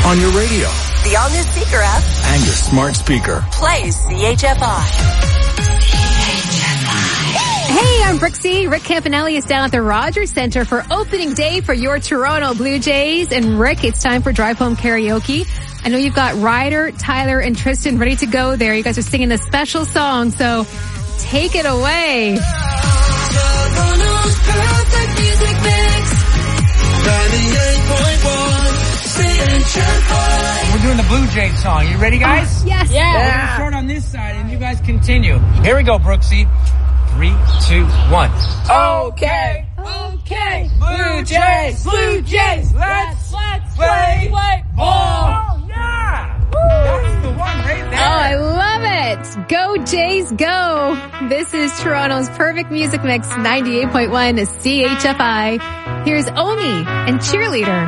on your radio, the all-new Speaker app, and your smart speaker. Play CHFI. Hey, I'm Brooksy. Rick Campanelli is down at the Rogers Centre for opening day for your Toronto Blue Jays. And Rick, it's time for Drive Home Karaoke. I know you've got Ryder, Tyler, and Tristan ready to go there. You guys are singing a special song, so take it away. Toronto's perfect music mix. 98.1 CHFI. We're doing the Blue Jays song. You ready, guys? Yes. Yeah. We're going to start on this side, and you guys continue. Here we go, Brooksy. 3, 2, 1. Okay. Okay. Blue Jays. Blue Jays. Let's play ball. Oh, yeah. That's the one right there. Oh, I love it. Go Jays, go. This is Toronto's perfect music mix, 98.1 CHFI. Here's Omi and Cheerleader.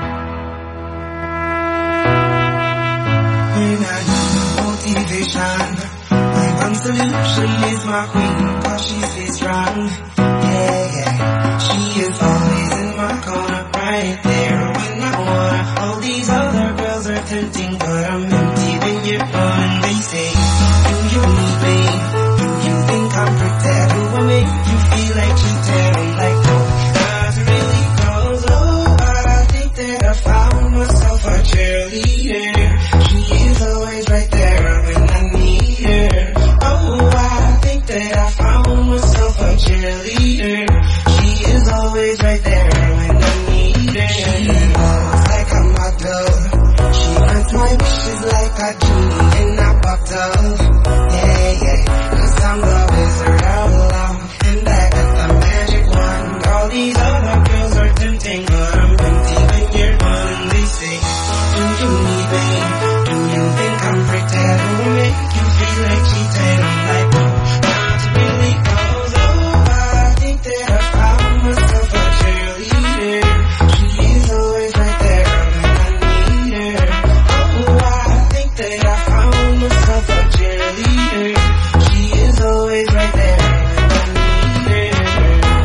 When I need motivation, my one solution is my queen, cause she stays strong. Yeah. She is always in my corner, right there when I want. All these other girls are tempting, but I'm empty when you're gone. They say, do you need me? Do you think I'm pretend? Do I make you feel like cheating? I'm like, no, not really close. Oh, but I think that I found myself a cheerleader. She is always right there when I need her. Oh, I think that I found myself a cheerleader. She is always right there when I need her. She walks like a model. She grants my wishes like a genie in a bottle. Yeah, 'cause I'm the wizard of love, and I got the magic wand. All these other girls are tempting, but I'm empty when you're gone. They say, do you need me? Do you think I'm pretend? Do I make you feel like cheating? I'm like, no, not really close. Oh, I think that I found myself a cheerleader. She is always right there when I need her. Oh, I think that I found myself a cheerleader. She is always right there when I need her.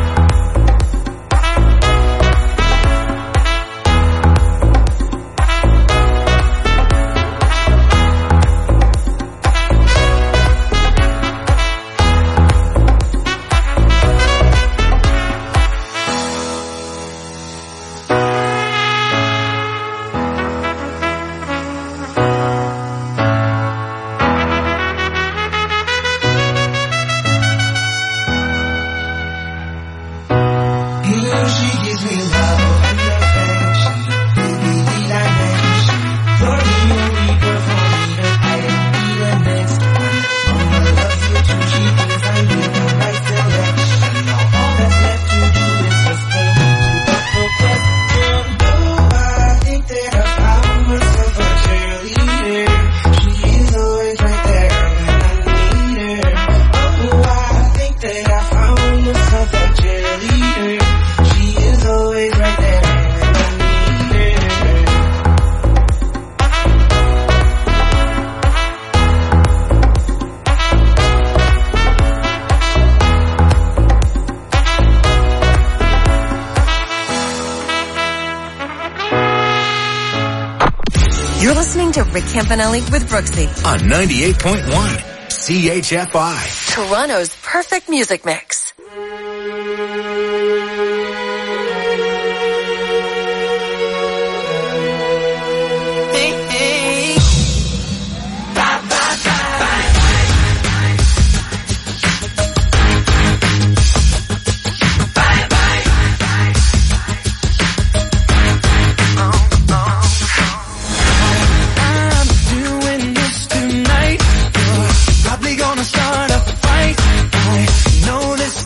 She gives me love and affection, baby dimension. You're the only girl for me to be the next one. Mama loves you too, she thinks I made the right selection. Now all that's left to do is just for me to put the question. Oh, I think that I found myself a cheerleader. She is always right there when I need her. Oh, I think that I found myself a cheerleader. She is always right there when I need her. You're listening to Rick Campanelli with Brooksy. On 98.1 CHFI. Toronto's perfect music mix. Probably gonna start a fight. I know this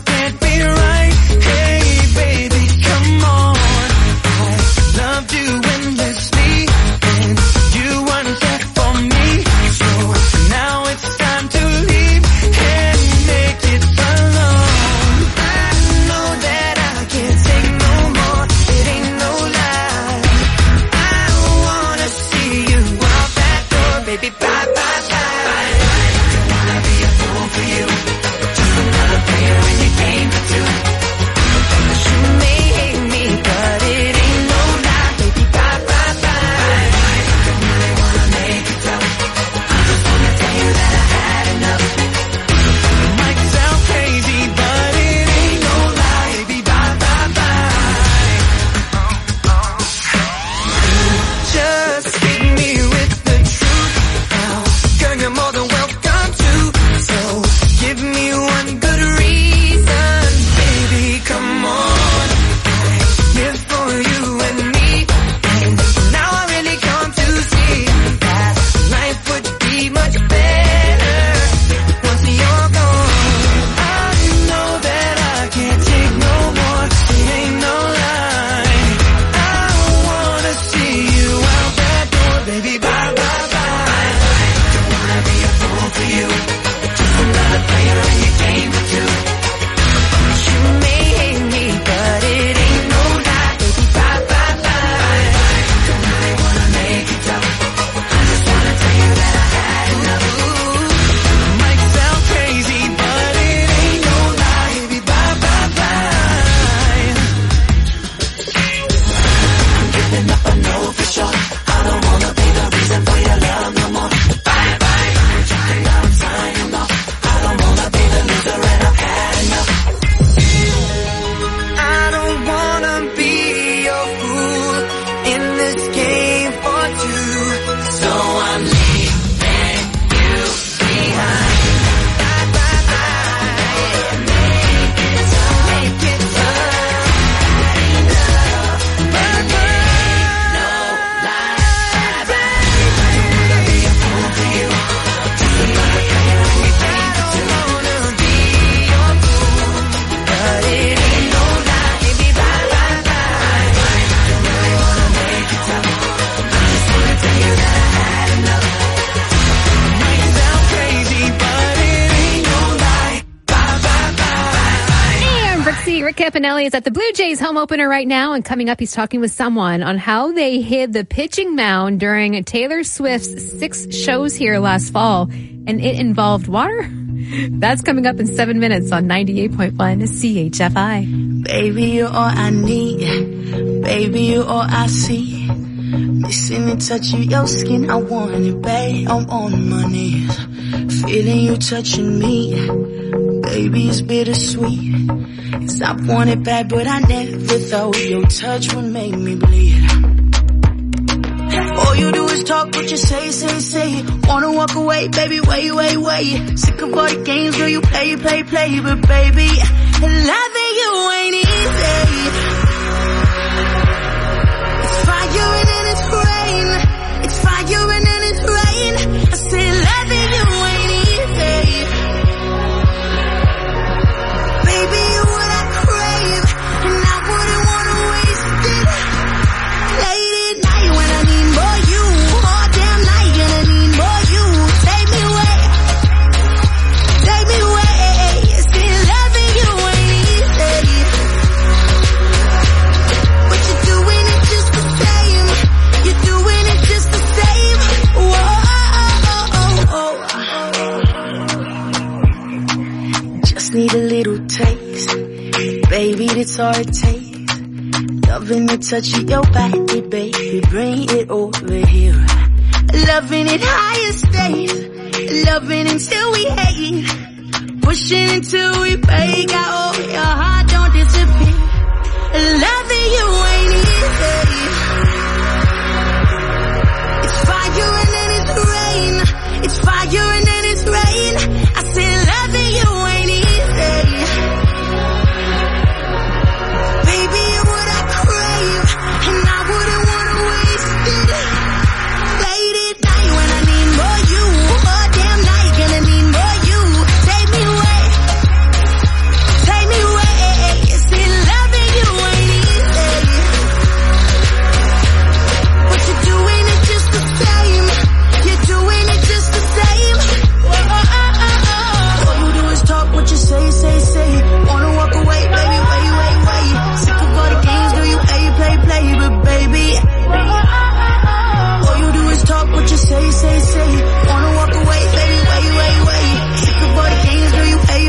Campanelli is at the Blue Jays home opener right now, and coming up, he's talking with someone on how they hid the pitching mound during Taylor Swift's 6 shows here last fall, and it involved water. That's coming up in 7 minutes on 98.1 CHFI. Baby, you're all I need. Baby, you're all I see. Missing the touch of your skin, I want it, babe. I'm on my knees, feeling you touching me. Baby, it's bittersweet. 'Cause I want it bad, but I never thought your touch would make me bleed. All you do is talk, but you say. Wanna walk away, baby, wait. Sick of all the games, girl, you play. But baby, loving you ain't easy. It's fire and then it's rain. It's fire and then it's rain. I said loving you ain't easy. Baby, you're what I crave, and I wouldn't wanna waste it. Late at night when I need more you, all damn night and I need more you. Take me away. Still loving you ain't easy, but you're doing it just the same. You're doing it just the same. Whoa. Just need a little taste, baby, that's all it takes. Loving the touch of your body, baby, bring it over here. Loving it higher stays, loving until we hate, pushing until we break out. Oh, your heart don't disappear. Loving you ain't easy. It's fire and then it's rain. It's fire and then it's rain. I said loving you ain't easy. Baby, you're what I crave, and I wouldn't wanna waste it. Late at night when I need more you, all damn night gonna need more you. Take me away. Still loving you ain't easy, but you're doing it just the same. You're doing it just the same. All you do is talk, what you say. Wanna walk away, baby, wait. Sick of all the games, girl, you play, but baby, all you do is talk, what you say. Wanna walk away, baby, wait. Sick of all the games, girl, you play.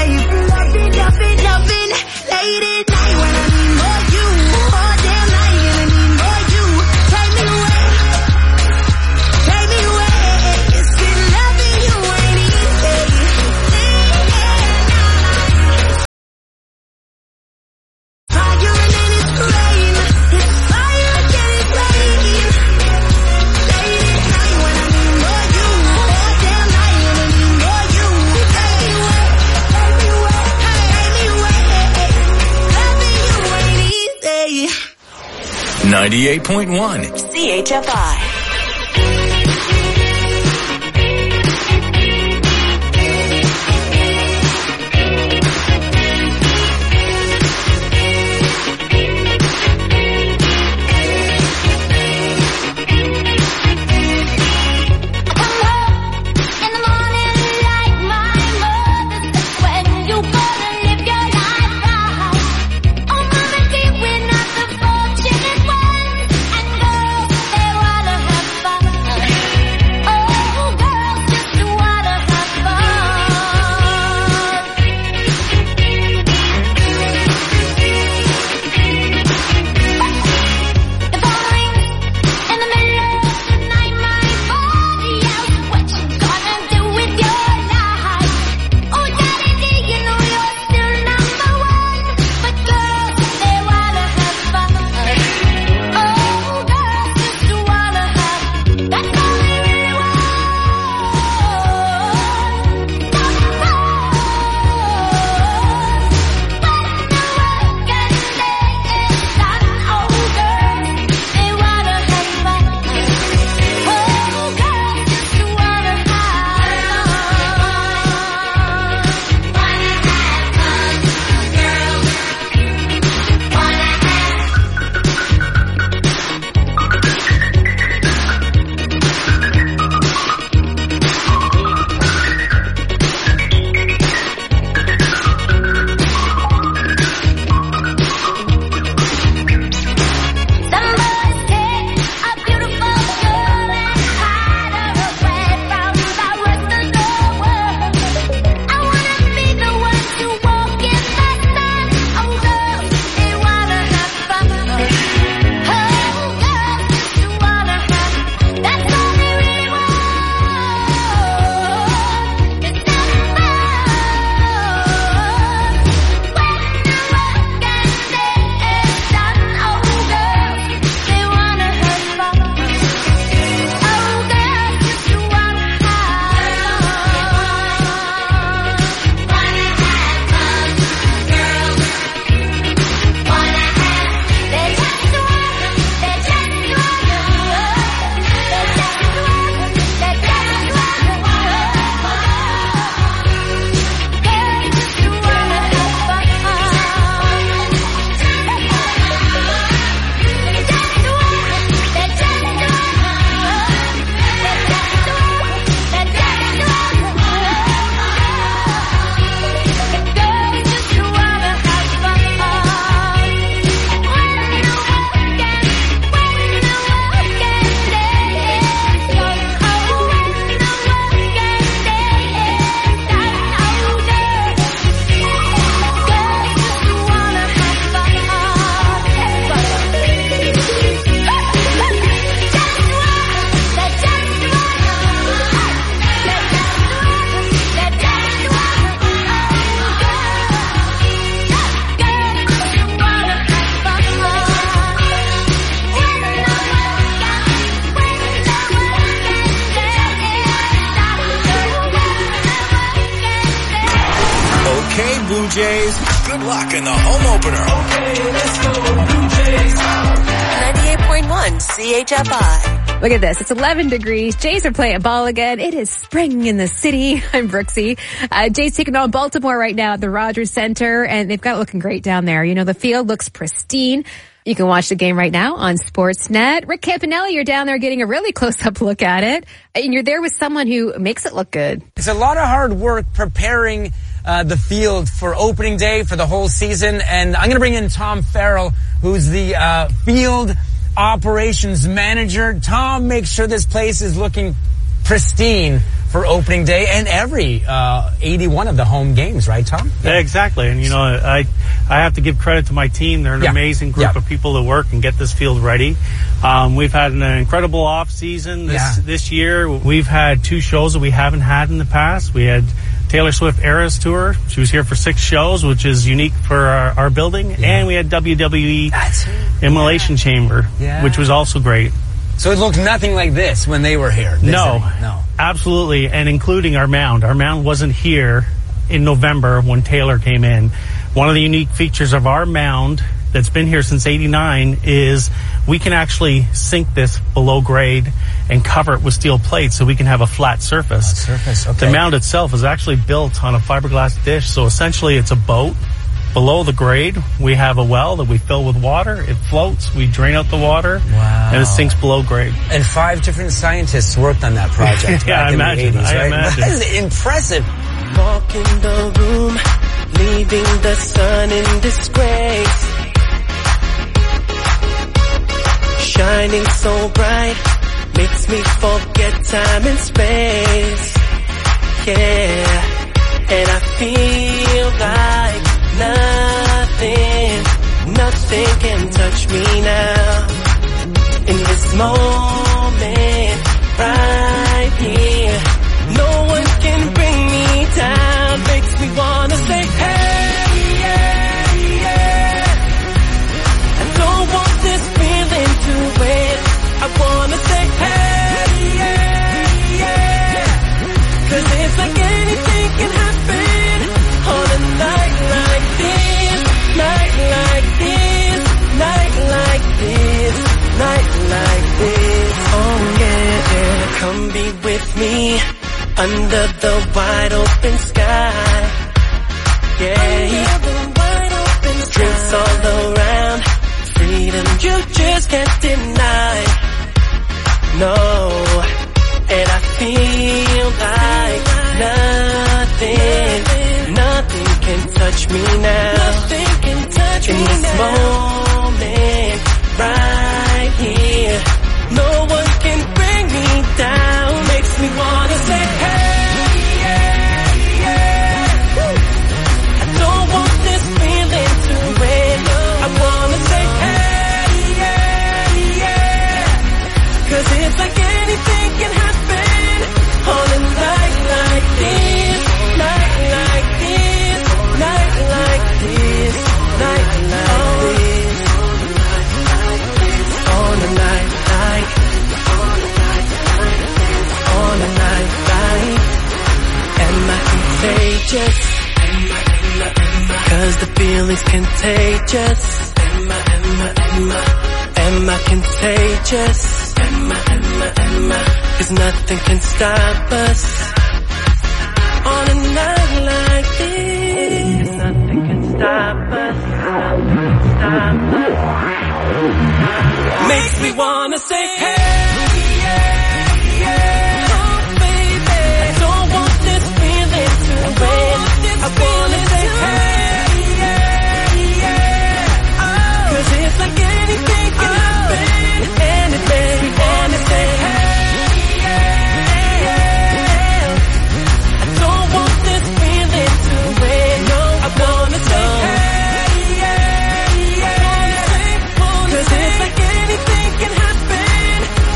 Loving, late at night when I need more you, all damn night and I need more you. Take me away. Still loving you ain't easy. Fire and then it's rain. It's fire and then it's rain. Late at night when I need more you, all damn night and I need more you. Take me away. Loving you ain't easy. 98.1. CHFI. In the morning like my mother said, when you gonna live your life right? Oh, mama, dear, we're not the fortunate ones, and girls, they wanna Blue Jays. Good luck in the home opener. Okay, let's go Blue Jays. 98.1 CHFI. Look at this. It's 11 degrees. Jays are playing ball again. It is spring in the city. I'm Brooksy. Jays taking on Baltimore right now at the Rogers Center, and they've got it looking great down there. You know, the field looks pristine. You can watch the game right now on Sportsnet. Rick Campanelli, you're down there getting a really close-up look at it, and you're there with someone who makes it look good. It's a lot of hard work preparing the field for opening day for the whole season, and I'm going to bring in Tom Farrell, who's the field operations manager. Tom makes sure this place is looking pristine for opening day and every 81 of the home games, right, Tom? Yeah, exactly. And, you know, I have to give credit to my team. They're an amazing group of people that work and get this field ready. We've had an incredible off season this year. We've had 2 shows that we haven't had in the past. We had Taylor Swift Eras Tour. She was here for 6 shows, which is unique for our building. And we had WWE Immolation Chamber, which was also great. So it looked nothing like this when they were here. No, absolutely. And including our mound. Our mound wasn't here in November when Taylor came in. One of the unique features of our mound that's been here since '89 is we can actually sink this below grade and cover it with steel plates so we can have a flat surface. The mound itself is actually built on a fiberglass dish, so essentially it's a boat. Below the grade, we have a well that we fill with water. It floats. We drain out the water. Wow. And it sinks below grade. And 5 different scientists worked on that project back in the 80s, right? I imagine. That is impressive. Walk in the room, leaving the sun in disgrace. Shining so bright, makes me forget time and space. Yeah, and I feel like nothing can touch me now. In this moment, right here, no one can bring me down. Makes me wanna say, hey, yeah, yeah. I don't want this feeling to wait. I wanna say, hey, yeah, yeah. 'Cause it's like anything can happen on a night like this, night like this, night like this, night like this. Oh yeah, yeah. Come be with me under the wide open sky. Yeah, under the wide open sky. Drinks all around, freedom you just can't deny. No, and I feel like nothing can touch me now. Nothing can touch me now. In this moment, right here, no one can bring me down. Makes me wanna say, hey, yeah, yeah. I don't want this feeling to end. I wanna say, hey, yeah, yeah. 'Cause it's like anything can happen on a night like this, night like this, night like this, night like this, on a night like, on a night like. Am I contagious? 'Cause the feeling's contagious. Am I contagious? 'Cause nothing can stop us on a night like this. Nothing can stop us. Makes me wanna say, hey, yeah, yeah. Oh, baby, I don't want this feeling to end. I wanna say, hey, yeah, yeah. Oh, 'cause it's like anything can happen, and it makes me wanna say, hey, yeah. I don't want this feeling to end. No, I wanna say, hey, yeah, yeah. 'Cause it's like anything can happen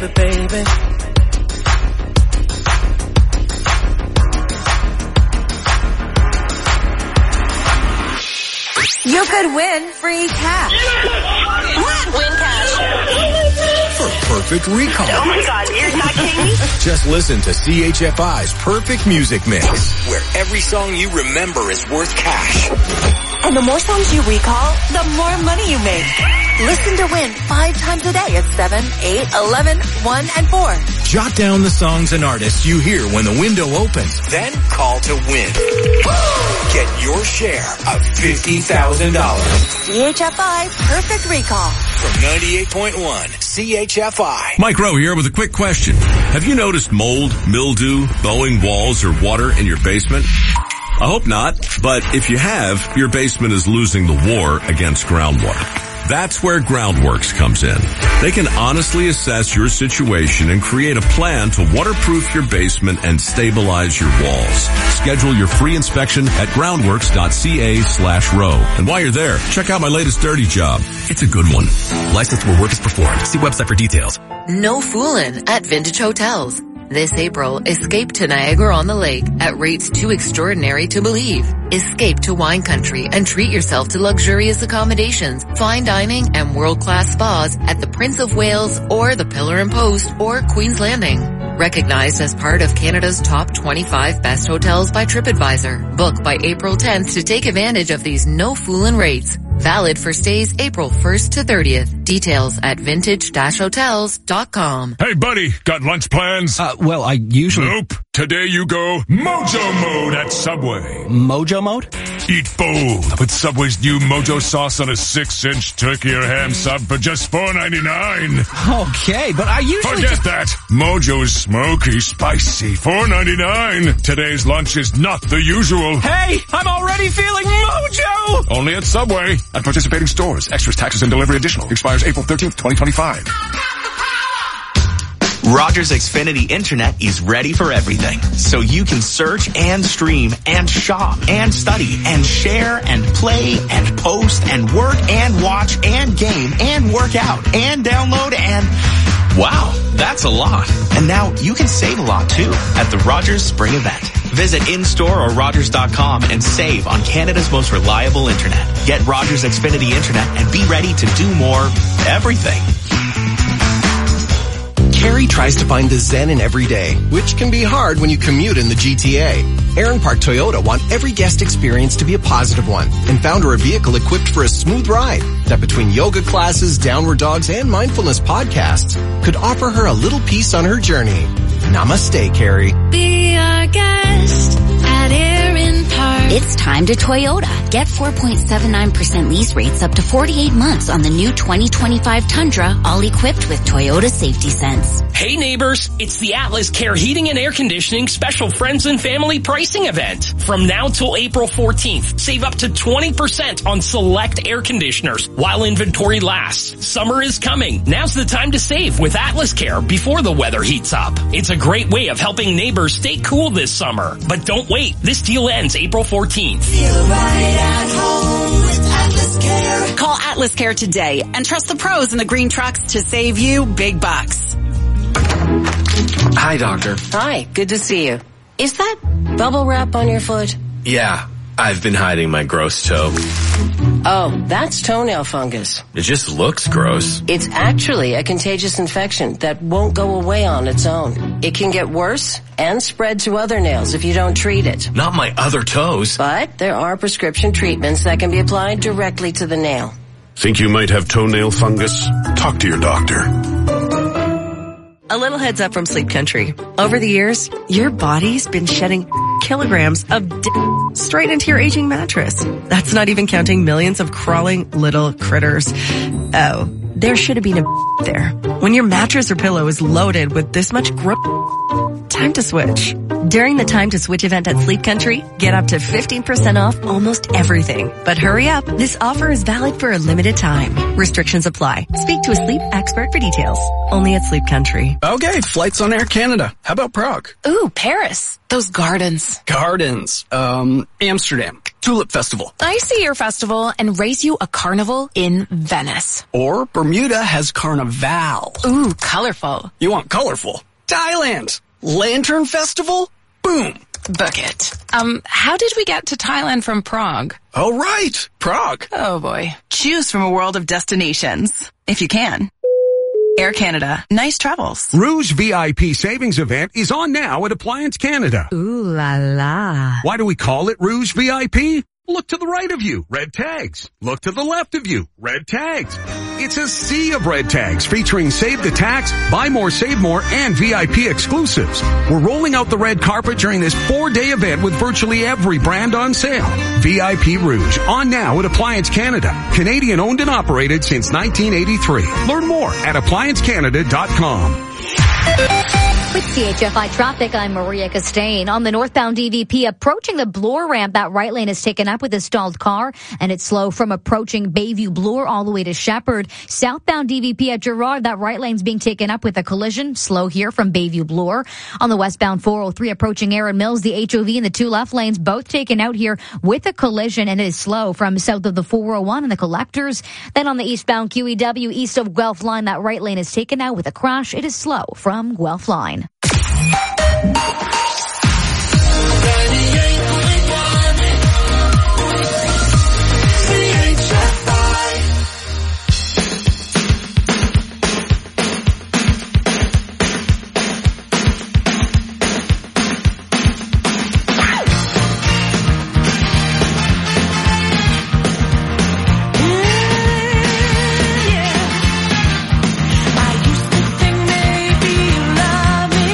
baby, baby. You could win free cash. What? Win cash. For Perfect Recall. Oh my God, you're not kidding me? Just listen to CHFI's Perfect Music Mix, where every song you remember is worth cash. And the more songs you recall, the more money you make. Listen to win 5 times a day at 7, 8, 11, 1, and 4. Jot down the songs and artists you hear when the window opens. Then call to win. Get your share of $50,000. CHFI Perfect Recall. From 98.1 CHFI. Mike Rowe here with a quick question. Have you noticed mold, mildew, bowing walls, or water in your basement? I hope not, but if you have, your basement is losing the war against groundwater. That's where Groundworks comes in. They can honestly assess your situation and create a plan to waterproof your basement and stabilize your walls. Schedule your free inspection at groundworks.ca/row. And while you're there, check out my latest dirty job. It's a good one. Licensed where work is performed. See website for details. No foolin' at Vintage Hotels. This April, escape to Niagara-on-the-Lake at rates too extraordinary to believe. Escape to wine country and treat yourself to luxurious accommodations, fine dining, and world-class spas at the Prince of Wales or the Pillar and Post or Queen's Landing. Recognized as part of Canada's top 25 best hotels by TripAdvisor. Book by April 10th to take advantage of these no-foolin' rates. Valid for stays April 1st to 30th. Details at vintage-hotels.com. Hey, buddy, got lunch plans? Well, I usually... Nope. Today you go Mojo Mode at Subway. Mojo Mode? Eat bold with Subway's new Mojo sauce on a 6-inch turkey or ham sub for just $4.99. Okay, but I usually... Forget that. Mojo's smoky, spicy, $4.99. Today's lunch is not the usual. Hey, I'm already feeling Mojo! Only at Subway. At participating stores. Extras, taxes, and delivery additional. Expires April 13th, 2025. Rogers Xfinity Internet is ready for everything. So you can search and stream and shop and study and share and play and post and work and watch and game and work out and download and... Wow, that's a lot. And now you can save a lot too at the Rogers Spring Event. Visit in-store or Rogers.com and save on Canada's most reliable internet. Get Rogers Xfinity Internet and be ready to do more everything. Carrie tries to find the zen in every day, which can be hard when you commute in the GTA. Aaron Park Toyota want every guest experience to be a positive one and found her a vehicle equipped for a smooth ride that between yoga classes, downward dogs, and mindfulness podcasts could offer her a little peace on her journey. Namaste, Carrie. Be our guest at Aaron Park. It's time to Toyota. Get 4.79% lease rates up to 48 months on the new 2025 Tundra, all equipped with Toyota Safety Sense. Hey neighbors, it's the Atlas Care Heating and Air Conditioning Special Friends and Family Pricing Event. From now till April 14th, save up to 20% on select air conditioners while inventory lasts. Summer is coming. Now's the time to save with Atlas Care before the weather heats up. It's a great way of helping neighbors stay cool this summer. But don't wait. This deal ends April 14th. Feel right at home with Atlas Care. Call Atlas Care today and trust the pros in the green trucks to save you big bucks. Hi, doctor. Hi, good to see you. Is that bubble wrap on your foot? Yeah, I've been hiding my gross toe. Oh, that's toenail fungus. It just looks gross. It's actually a contagious infection that won't go away on its own. It can get worse and spread to other nails if you don't treat it. Not my other toes. But there are prescription treatments that can be applied directly to the nail. Think you might have toenail fungus? Talk to your doctor. A little heads up from Sleep Country. Over the years, your body's been shedding kilograms of straight into your aging mattress. That's not even counting millions of crawling little critters. Oh, there should have been a there. When your mattress or pillow is loaded with this much time to switch. During the Time to Switch event at Sleep Country, get up to 15% off almost everything. But hurry up, this offer is valid for a limited time. Restrictions apply. Speak to a sleep expert for details. Only at Sleep Country. Okay, flights on Air Canada. How about Prague? Ooh, Paris. Those gardens. Gardens. Amsterdam. Tulip Festival. I see your festival and race you a carnival in Venice. Or Bermuda has Carnival. Ooh, colorful. You want colorful? Thailand. Lantern Festival? Boom. Book it. How did we get to Thailand from Prague? Oh, right. Prague. Oh, boy. Choose from a world of destinations, if you can. Air Canada. Nice travels. Rouge VIP Savings Event is on now at Appliance Canada. Ooh la la. Why do we call it Rouge VIP? Look to the right of you, red tags. Look to the left of you, red tags. It's a sea of red tags featuring Save the Tax, Buy More, Save More, and VIP exclusives. We're rolling out the red carpet during this 4-day event with virtually every brand on sale. VIP Rouge, on now at Appliance Canada. Canadian owned and operated since 1983. Learn more at appliancecanada.com. With CHFI Traffic, I'm Maria Costain. On the northbound DVP, approaching the Bloor ramp, that right lane is taken up with a stalled car, and it's slow from approaching Bayview Bloor all the way to Shepherd. Southbound DVP at Girard, that right lane's being taken up with a collision, slow here from Bayview Bloor. On the westbound 403 approaching Erin Mills, the HOV and the two left lanes both taken out here with a collision, and it is slow from south of the 401 and the collectors. Then on the eastbound QEW, east of Guelph Line, that right lane is taken out with a crash. It is slow from Guelph Line. I used to think maybe you love me.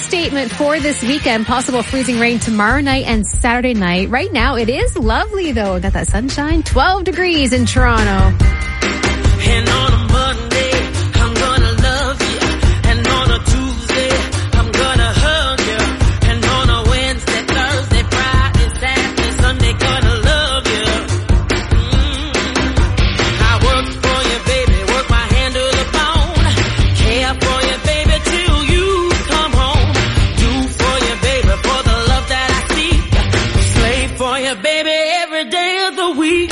statement for this weekend. Possible freezing rain tomorrow night and Saturday night. Right now, it is lovely, though. Got that sunshine. 12 degrees in Toronto. And on a Monday, I'm gonna love you. And on a Tuesday, I'm gonna hug you. And on a Wednesday, Thursday, Friday, Saturday, Sunday, gonna love you. I work for you, baby, work my hand to the bone. Care for you, baby, till you come home. Do for you, baby, for the love that I seek. Slave for you, baby, every day of the week.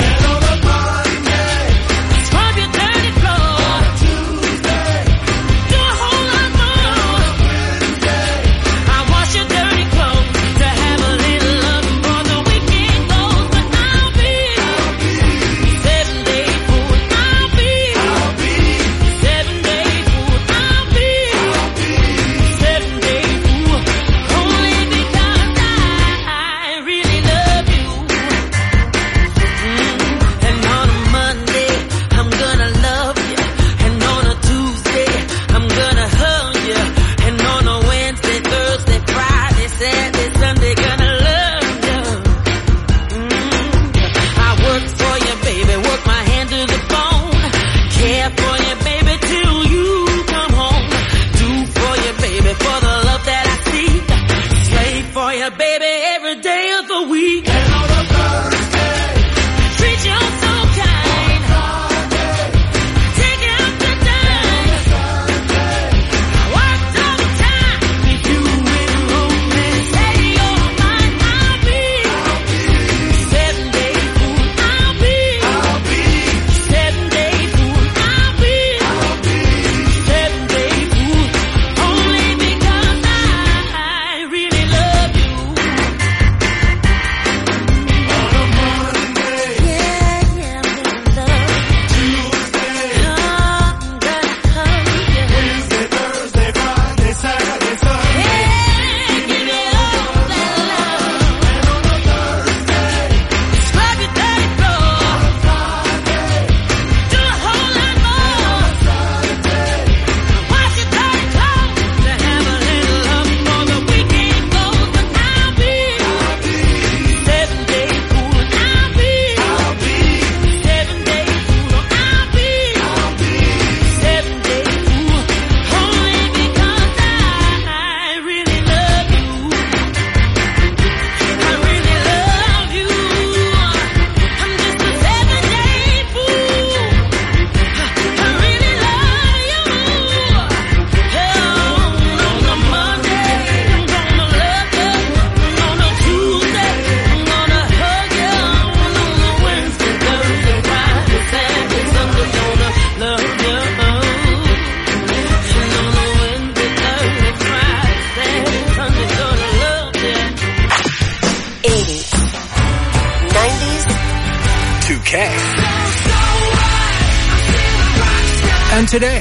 And today.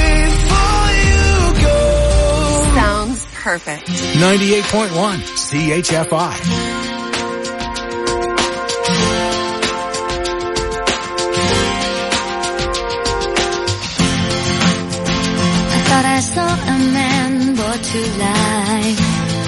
Before you go. Sounds perfect. 98.1 CHFI. Thought I saw a man brought to life.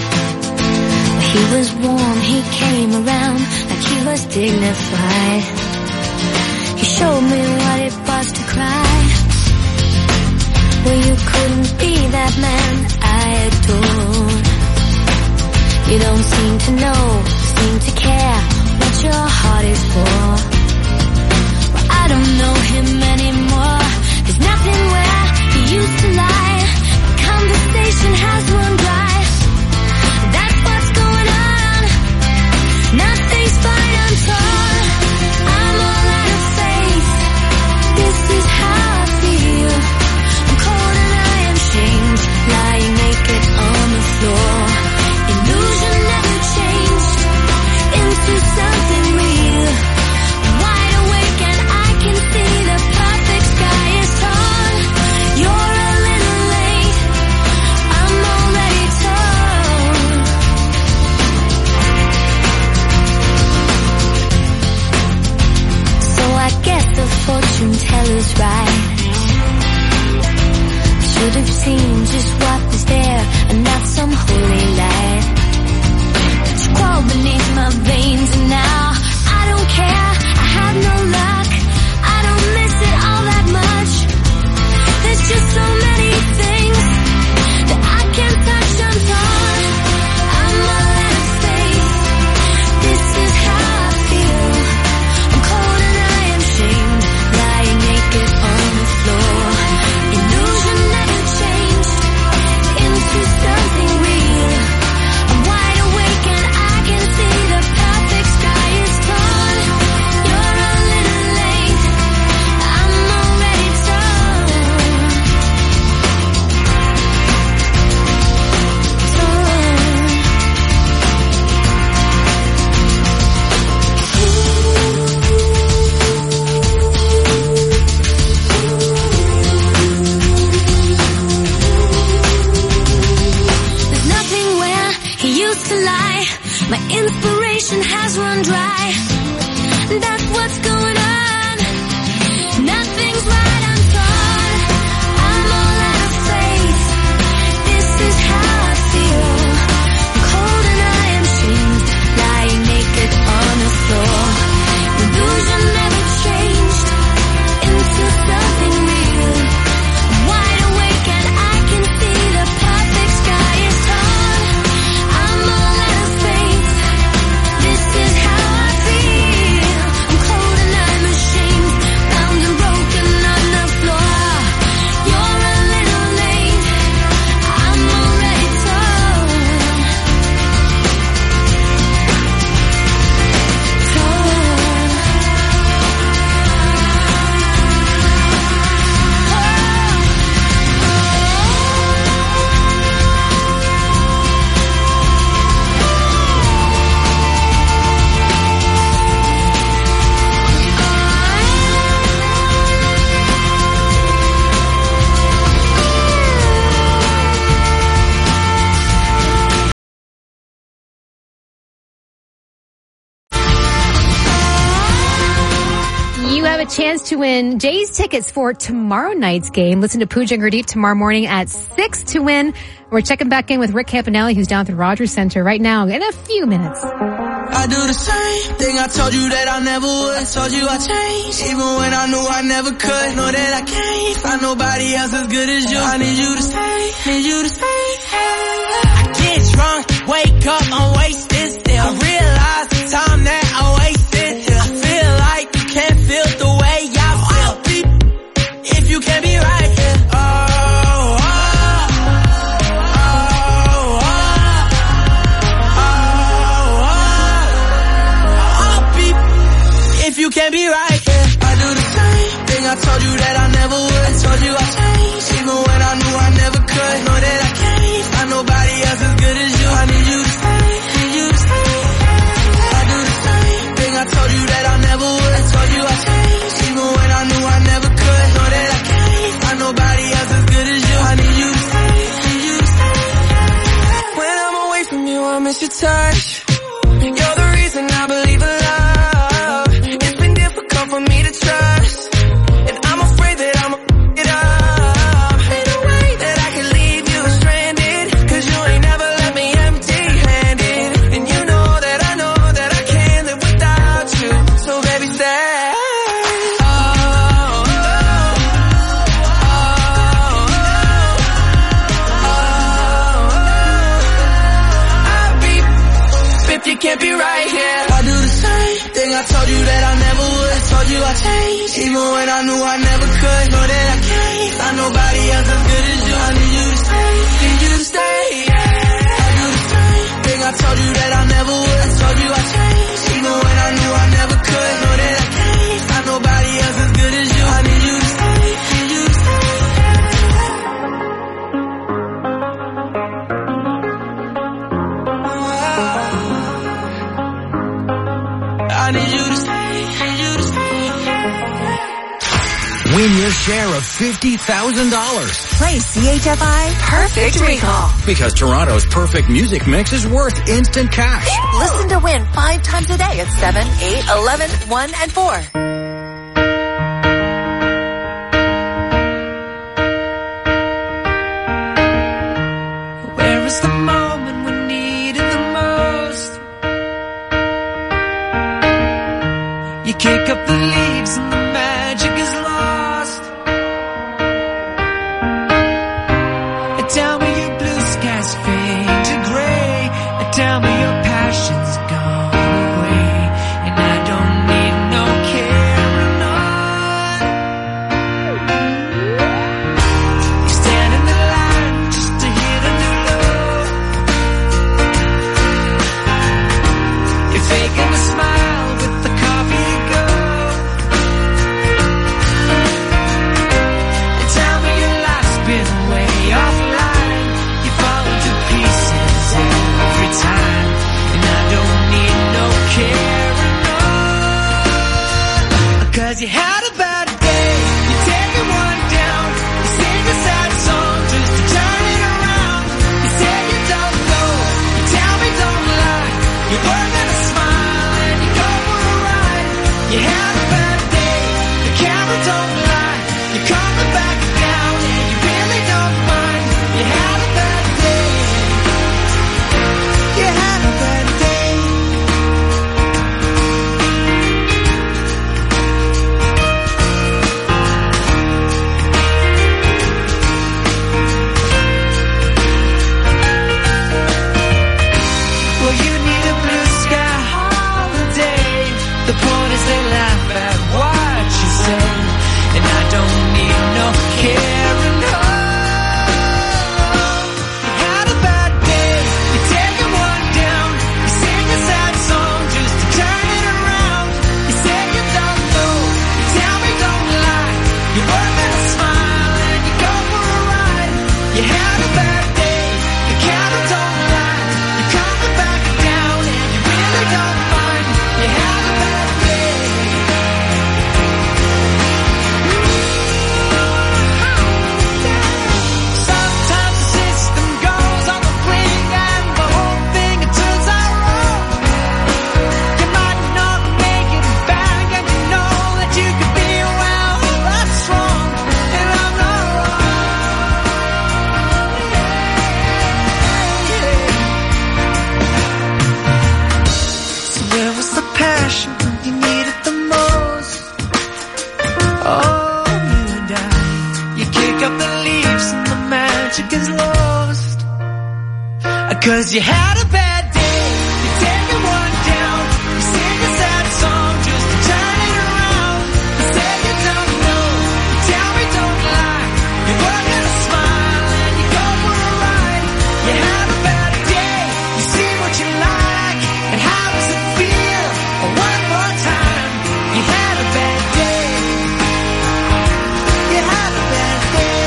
He was warm, he came around like he was dignified. He showed me what it was to cry. Well, you couldn't be that man I adored. You don't seem to know, seem to care what your heart is for. Well, I don't know him anymore. There's nothing where he used to lie. Conversation has run dry. That's what's going on. Nothing's fine, I'm torn. I'm all out of faith. This is how I feel. I'm cold and I am shamed, lying naked on the floor. Illusion never changed into something real. Wide awake and I can see the perfect sky is torn. You're a little late, I'm already torn. So I guess the fortune teller's right. Should we've seen, just what is there, and not some holy light. It's crawled beneath my veins, and now I don't care, I have no luck, I don't miss it all that much. There's just so many things that I can't touch, I'm torn, I'm all out of space. This is how I feel, I'm cold and I am shamed, lying naked on the floor. Illusion never changed into something real. I'm wide awake and I can see the perfect sky is torn. You're a little late, I'm already torn. There's nothing where he used to lie. My inspiration has run dry. That's what's going on. Nothing's right, I'm torn. I'm all out of faith. This is how I feel. I'm cold and I am shamed, lying naked on the floor. Illusion never changed into something real. I'm wide awake and I can see the perfect sky is torn. I'm all out of faith. This is how I feel. I'm cold and I'm ashamed, bound and broken on the floor. You're a little late, I'm already torn. You have a chance to win Jay's tickets for tomorrow night's game. Listen to Pooja and Gurdeep tomorrow morning at 6 to win. We're checking back in with Rick Campanelli, who's down at the Rogers Center right now in a few minutes. I do the same thing I told you that I never would. I told you I changed, even when I knew I never could. Know that I can't find nobody else as good as you. I need you to stay, need you to stay. I get drunk, wake up, I'm wasted still. I realize the time that I wasted here. I feel like you can't feel the way I feel. If you can't be right here. If you can't be right here, I do the same thing I told you that I never would. I told you I changed, even when I knew I never could. Know that I can't find nobody else as good as you. I need you to stay, need you to stay. I do the same thing I told you that I never would. I told you I changed, even when I knew I never could. Know that I can't find nobody else as good as you. I need you to stay, need you to stay. When I'm away from you, I miss your touch. You're the reason I believe in love. For me to trust, and I'm afraid that I'ma f*** it up. Ain't no way that I can leave you stranded, 'cause you ain't never left me empty-handed. And you know that I can't live without you. So baby, stay. I'll be if you can't be right here. I do the same thing I told you that I never would. Told you I changed, even when I knew I never could. Know that I can't find nobody else as good as you. I need you to stay, need you to stay. I do the same thing I told you that I never would. I told you I changed, even when I knew I never could. Know that I can't find nobody else as good as you. I need you to stay, need you to stay. I need you to stay, need you to stay. Win your share of $50,000. Play CHFI Perfect Recall. Because Toronto's perfect music mix is worth instant cash. Listen to win 5 times a day at 7, 8, 11, 1, and 4. 'Cause you had a bad day, you take one down, you sing a sad song just to turn it around. You say you don't know, you tell me don't lie, you work at a smile and you go for a ride. You had a bad day, you see what you like, and how does it feel? One more time, you had a bad day, you had a bad day.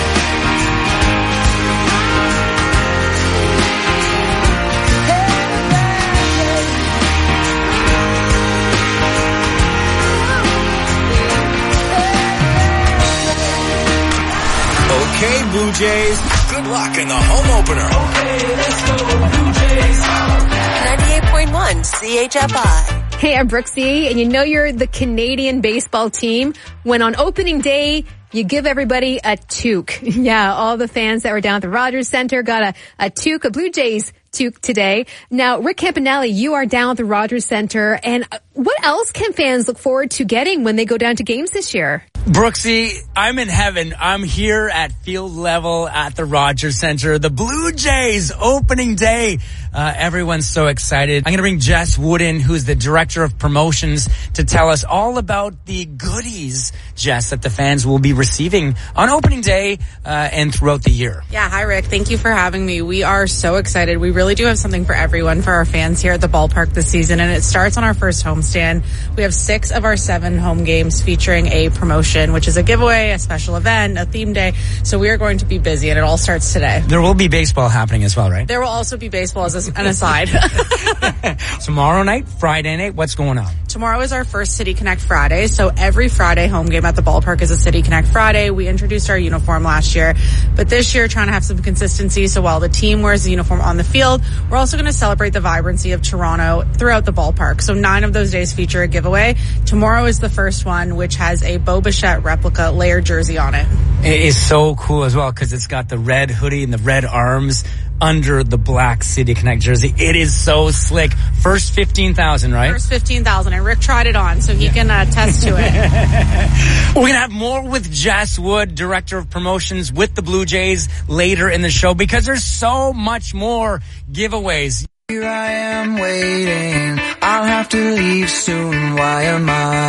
Okay, Blue Jays. Good luck in the home opener. Okay, let's go, Blue Jays. 98.1 CHFI. Hey, I'm Brooksy, and you know you're the Canadian baseball team when on opening day, you give everybody a toque. Yeah, all the fans that were down at the Rogers Center got a toque, a Blue Jays toque today. Now, Rick Campanelli, you are down at the Rogers Center, and what else can fans look forward to getting when they go down to games this year? Brooksy, I'm in heaven. I'm here at field level at the Rogers Center. The Blue Jays opening day. Everyone's so excited. I'm going to bring Jess Wooden, who's the director of promotions, to tell us all about the goodies, Jess, that the fans will be receiving on opening day and throughout the year. Yeah, hi, Rick. Thank you for having me. We are so excited. We really do have something for everyone, for our fans here at the ballpark this season, and it starts on our first homestand. We have 6 of our 7 home games featuring a promotion, which is a giveaway, a special event, a theme day. So we are going to be busy, and it all starts today. There will be baseball happening as well, right? There will also be baseball as an aside. Tomorrow night, Friday night, what's going on? Tomorrow is our first City Connect Friday. So every Friday home game at the ballpark is a City Connect Friday. We introduced our uniform last year, but this year trying to have some consistency. So while the team wears the uniform on the field, we're also going to celebrate the vibrancy of Toronto throughout the ballpark. So 9 of those days feature a giveaway. Tomorrow is the first one, which has a Bo Bichette replica layered jersey on it. It is so cool as well because it's got the red hoodie and the red arms under the black City Connect jersey. It is so slick. First 15,000, right? First 15,000, and Rick tried it on, so he can attest to it. We're going to have more with Jess Wood, Director of Promotions with the Blue Jays, later in the show because there's so much more giveaways. Here I am waiting, I'll have to leave soon, why am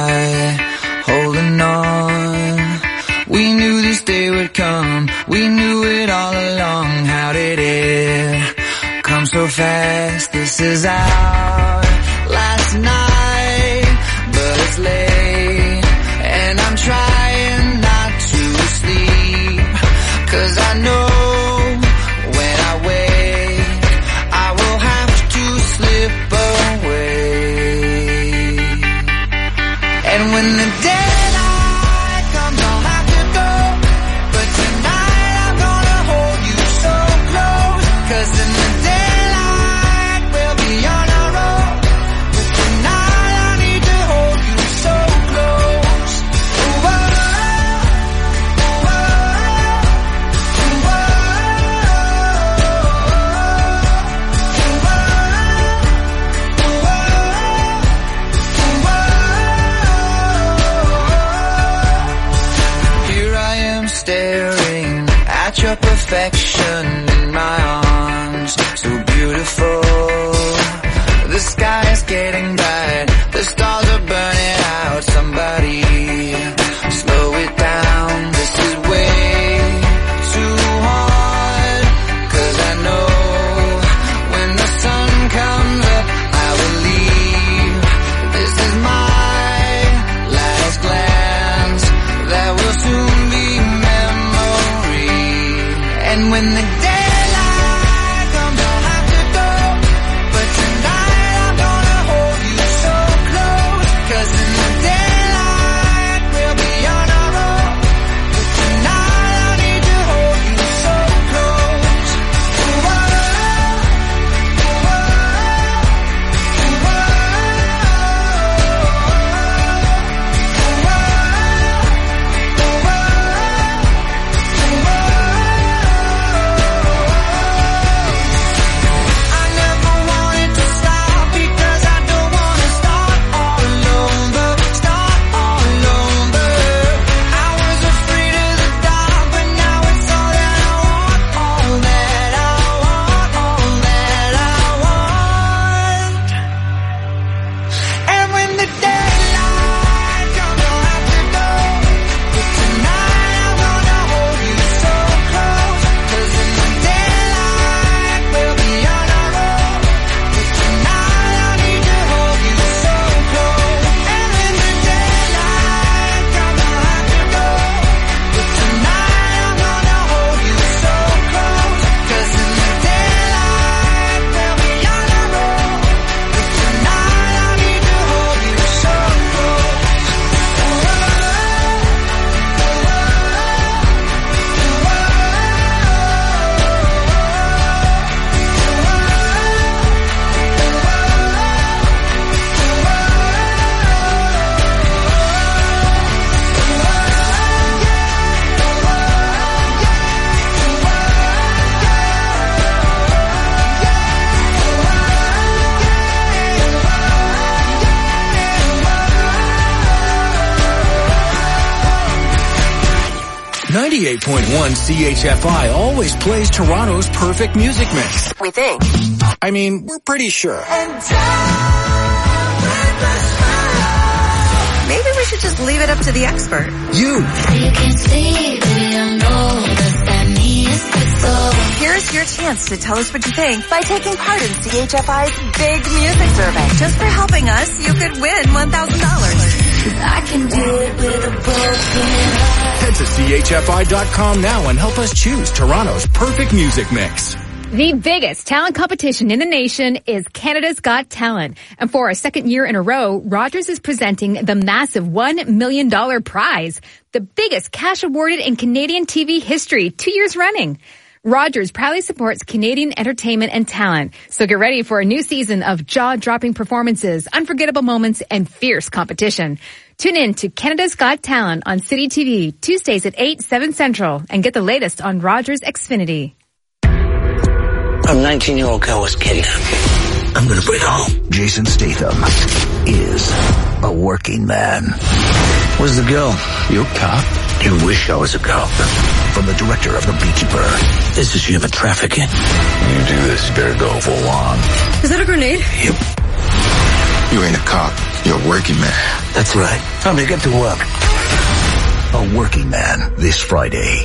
I holding on? We knew this day would come, we knew it all along, how did it come so fast? This is our last night, but it's late, and I'm trying not to sleep, 'cause I know when I wake, I will have to slip away, and when the daylight comes, I'll have to go, but tonight I'm gonna hold you so close, 'cause in the daylight we'll be on our own, but tonight I need to hold you so close. Ooh, oh, ooh, oh, ooh, oh, here I am staring at your perfection in my arms, so beautiful. The sky is getting bright, the stars are burning out. Somebody slow it down, this is way too hard, 'cause I know when the sun comes up I will leave. This is my last glance, that will soon be memory, and when the daylight comes I'll have to go, but tonight I'm gonna hold you so close, 'cause in the daylight we'll be on our own, but tonight I need to hold you so close. Ooh, oh, ooh, oh, ooh, oh, ooh, oh, ooh, oh. 98.1 CHFI always plays Toronto's perfect music mix. We think. I mean, we're pretty sure. Maybe we should just leave it up to the expert. Here's your chance to tell us what you think by taking part in CHFI's Big Music Survey. Just for helping us, you could win $1,000. I can do it with a broken heart. Head to chfi.com now and help us choose Toronto's perfect music mix. The biggest talent competition in the nation is Canada's Got Talent. And for a second year in a row, Rogers is presenting the massive $1 million prize, the biggest cash awarded in Canadian TV history, 2 years running. Rogers proudly supports Canadian entertainment and talent. So get ready for a new season of jaw-dropping performances, unforgettable moments, and fierce competition. Tune in to Canada's Got Talent on City TV, Tuesdays at 8, 7 Central, and get the latest on Rogers Xfinity. A 19-year-old girl was kidnapped. I'm gonna bring her home. Jason Statham is a working man. Where's the girl? You a cop? You wish I was a cop. From the director of The Beekeeper. This is human trafficking. You do this, you better go full on. Is that a grenade? Yep. You ain't a cop. You're a working man. That's right. Time to get to work. A Working Man this Friday.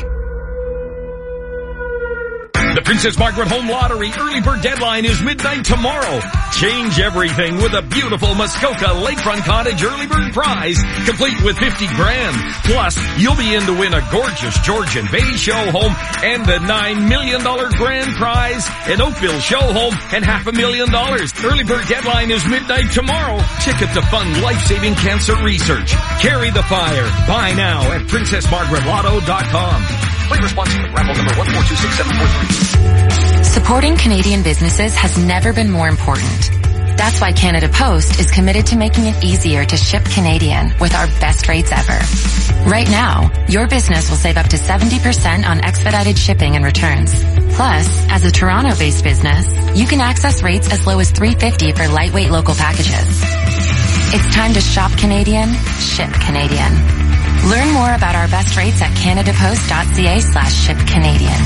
The Princess Margaret Home Lottery early bird deadline is midnight tomorrow. Change everything with a beautiful Muskoka Lakefront Cottage early bird prize, complete with $50,000. Plus, you'll be in to win a gorgeous Georgian Bay show home and the $9 million grand prize, an Oakville show home, and $500,000. Early bird deadline is midnight tomorrow. Ticket to fund life-saving cancer research. Carry the fire. Buy now at PrincessMargaretLotto.com. Play responsibly. Raffle number 1426743. Supporting Canadian businesses has never been more important. That's why Canada Post is committed to making it easier to ship Canadian with our best rates ever. Right now, your business will save up to 70% on expedited shipping and returns. Plus, as a Toronto-based business, you can access rates as low as $3.50 for lightweight local packages. It's time to shop Canadian, ship Canadian. Learn more about our best rates at canadapost.ca/shipcanadian.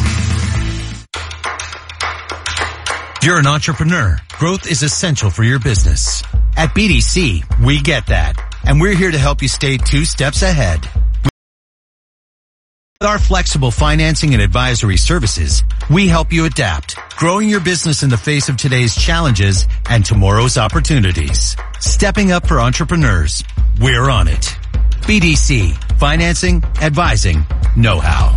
If you're an entrepreneur, growth is essential for your business. At BDC, we get that. And we're here to help you stay 2 steps ahead. With our flexible financing and advisory services, we help you adapt, growing your business in the face of today's challenges and tomorrow's opportunities. Stepping up for entrepreneurs. We're on it. BDC, financing, advising, know-how.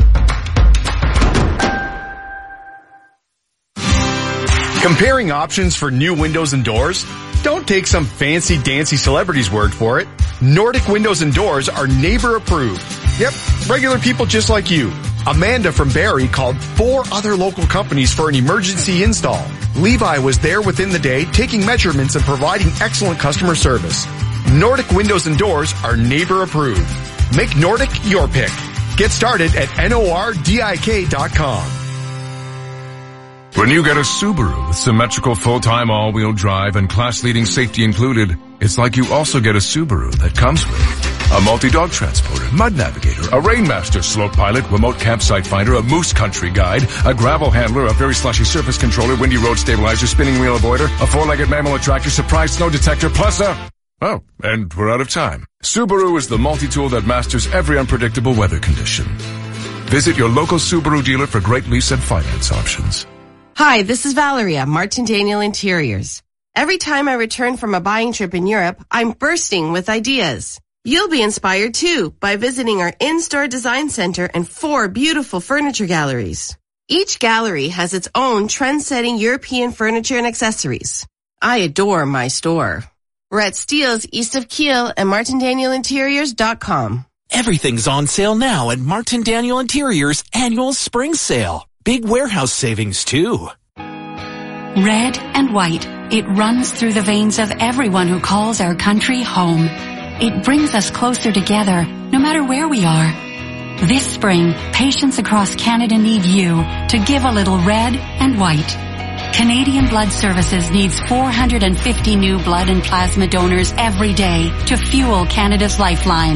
Comparing options for new windows and doors? Don't take some fancy-dancy celebrity's word for it. Nordic Windows and Doors are neighbor approved. Yep, regular people just like you. Amanda from Barrie called 4 other local companies for an emergency install. Levi was there within the day, taking measurements and providing excellent customer service. Nordic Windows and Doors are neighbor approved. Make Nordic your pick. Get started at NORDIK.com. When you get a Subaru with symmetrical full-time all-wheel drive and class-leading safety included, it's like you also get a Subaru that comes with a multi-dog transporter, mud navigator, a Rainmaster slope pilot, remote campsite finder, a moose country guide, a gravel handler, a very slushy surface controller, windy road stabilizer, spinning wheel avoider, a 4-legged mammal attractor, surprise snow detector, plus a... Oh, and we're out of time. Subaru is the multi-tool that masters every unpredictable weather condition. Visit your local Subaru dealer for great lease and finance options. Hi, this is Valeria, Martin Daniel Interiors. Every time I return from a buying trip in Europe, I'm bursting with ideas. You'll be inspired too by visiting our in-store design center and 4 beautiful furniture galleries. Each gallery has its own trend-setting European furniture and accessories. I adore my store. We're at Steele's east of Kiel and martindaniel.interiors.com. Everything's on sale now at Martin Daniel Interiors annual spring sale. Big warehouse savings too. Red and white, it runs through the veins of everyone who calls our country home. It brings us closer together, no matter where we are. This spring, patients across Canada need you to give a little red and white. Canadian Blood Services needs 450 new blood and plasma donors every day to fuel Canada's lifeline.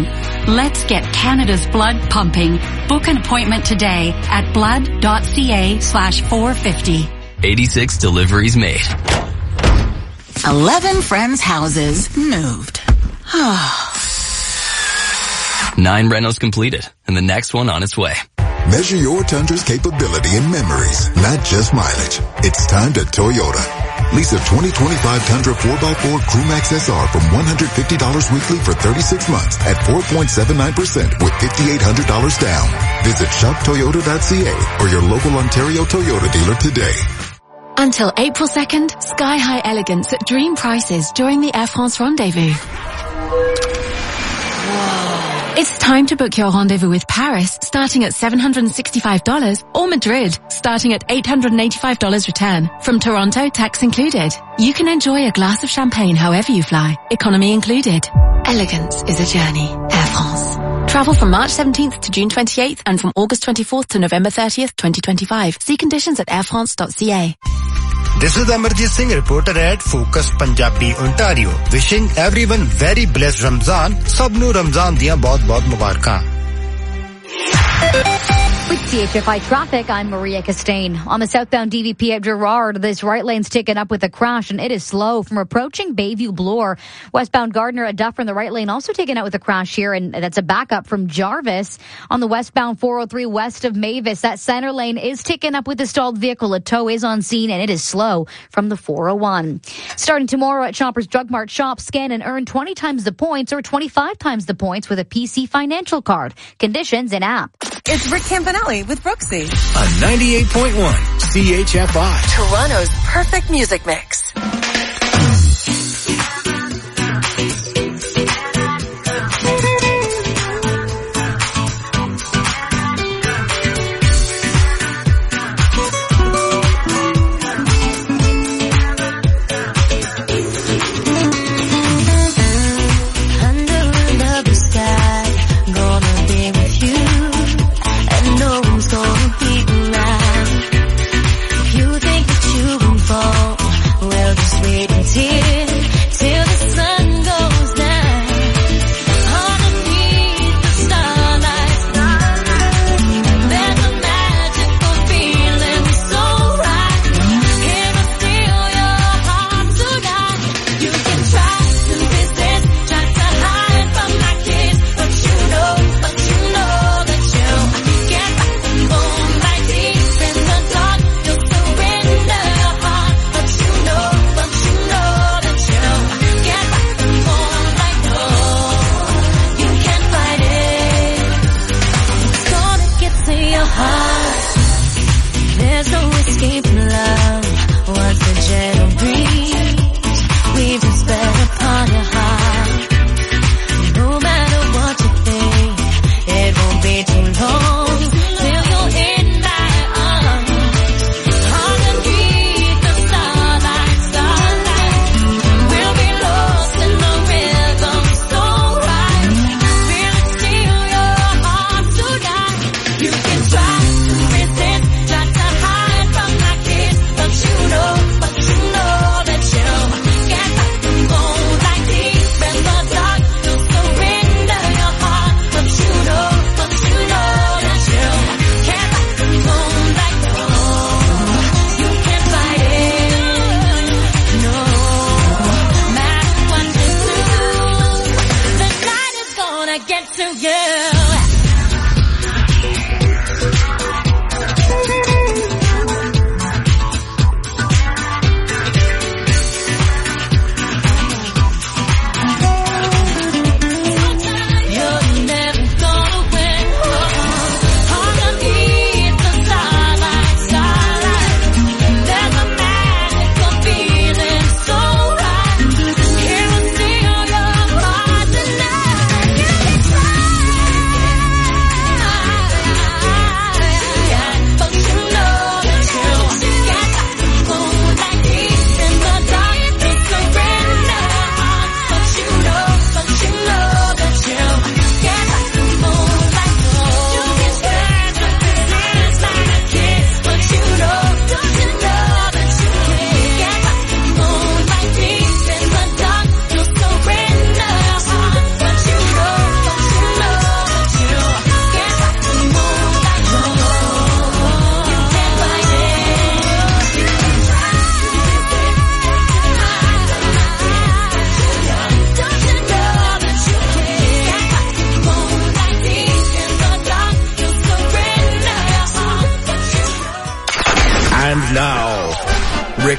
Let's get Canada's blood pumping. Book an appointment today at blood.ca/450. 86 deliveries made. 11 friends' houses moved. 9 renos completed, and the next one on its way. Measure your Tundra's capability in memories, not just mileage. It's time to Toyota. Lease a 2025 Tundra 4x4 Crewmax SR from $150 weekly for 36 months at 4.79% with $5,800 down. Visit shoptoyota.ca or your local Ontario Toyota dealer today. Until April 2nd, Sky High Elegance at dream prices during the Air France Rendezvous. It's time to book your rendezvous with Paris, starting at $765, or Madrid, starting at $885 return. From Toronto, tax included. You can enjoy a glass of champagne however you fly, economy included. Elegance is a journey. Air France. Travel from March 17th to June 28th and from August 24th to November 30th, 2025. See conditions at airfrance.ca. This is Amarjit Singh, reporter at Focus Punjabi, Ontario. Wishing everyone very blessed Ramzan. Sabnu Ramzan diyan bahut mubarakah. With CHFI traffic, I'm Maria Castaigne. On the southbound DVP at Gerrard, this right lane's taken up with a crash and it is slow from approaching Bayview Bloor. Westbound Gardner at Dufferin, the right lane also taken out with a crash here, and that's a backup from Jarvis. On the westbound 403 west of Mavis, that center lane is taken up with a stalled vehicle. A tow is on scene and it is slow from the 401. Starting tomorrow at Shoppers Drug Mart, shop, scan, and earn 20 times the points or 25 times the points with a PC financial card. Conditions in app. It's Rick Campanelli with Brooksy. On 98.1 CHFI. Toronto's perfect music mix. Well, just wait.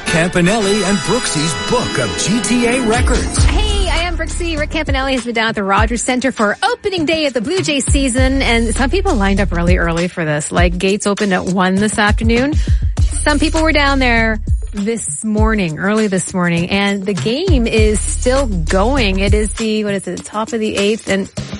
Campanelli and Brooksy's book of GTA records. Hey, I am Brooksy. Rick Campanelli has been down at the Rogers Center for opening day of the Blue Jays season, and some people lined up really early for this. Like, gates opened at 1 this afternoon. Some people were down there early this morning, and the game is still going. It is the top of the 8th,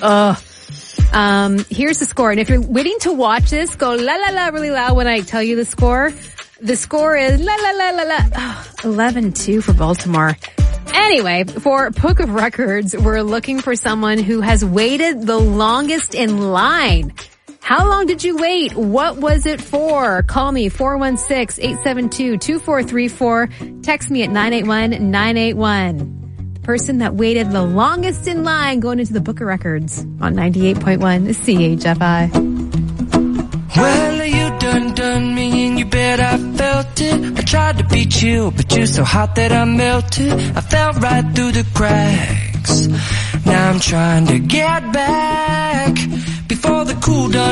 and here's the score. And if you're waiting to watch this, go la la la really loud when I tell you the score. The score is la la la la la 11-2 for Baltimore. Anyway, for Book of Records, we're looking for someone who has waited the longest in line. How long did you wait? What was it for? Call me 416-872-2434. Text me at 981-981. The person that waited the longest in line going into the Book of Records on 98.1 CHFI. Well, you done me and you bet I felt it. I tried to beat you, but you're so hot that I melted. I fell right through the cracks. Now I'm trying to get back before the cool down.